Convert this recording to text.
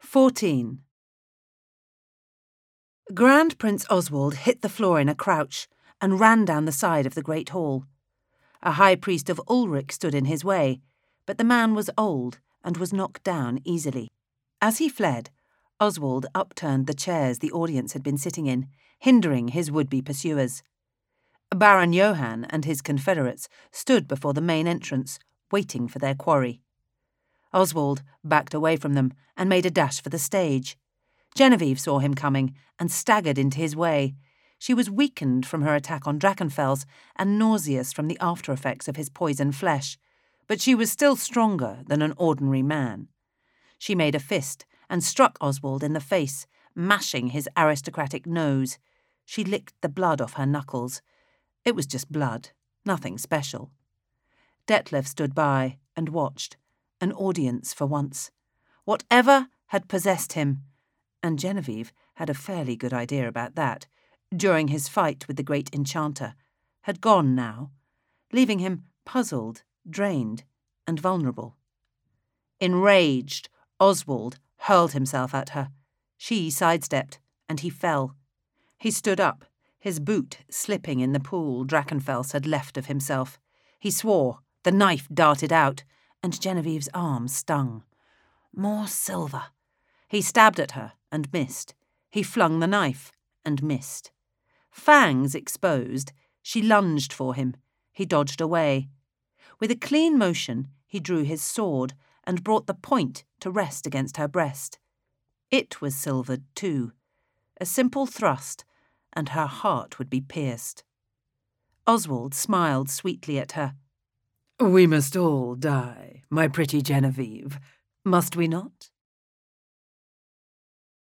14. Grand Prince Oswald hit the floor in a crouch and ran down the side of the great hall. A high priest of Ulric stood in his way, but the man was old and was knocked down easily. As he fled, Oswald upturned the chairs the audience had been sitting in, hindering his would-be pursuers. Baron Johann and his confederates stood before the main entrance, waiting for their quarry. Oswald backed away from them and made a dash for the stage. Genevieve saw him coming and staggered into his way. She was weakened from her attack on Drachenfels and nauseous from the after-effects of his poisoned flesh, but she was still stronger than an ordinary man. She made a fist and struck Oswald in the face, mashing his aristocratic nose. She licked the blood off her knuckles. It was just blood, nothing special. Detlef stood by and watched, an audience for once. Whatever had possessed him, and Genevieve had a fairly good idea about that, during his fight with the great enchanter, had gone now, leaving him puzzled, drained, and vulnerable. Enraged, Oswald hurled himself at her. She sidestepped, and he fell. He stood up, his boot slipping in the pool Drachenfels had left of himself. He swore, the knife darted out, and Genevieve's arm stung. More silver. He stabbed at her and missed. He flung the knife and missed. Fangs exposed, she lunged for him. He dodged away. With a clean motion, he drew his sword and brought the point to rest against her breast. It was silvered too. A simple thrust, and her heart would be pierced. Oswald smiled sweetly at her. "We must all die, my pretty Genevieve, must we not?"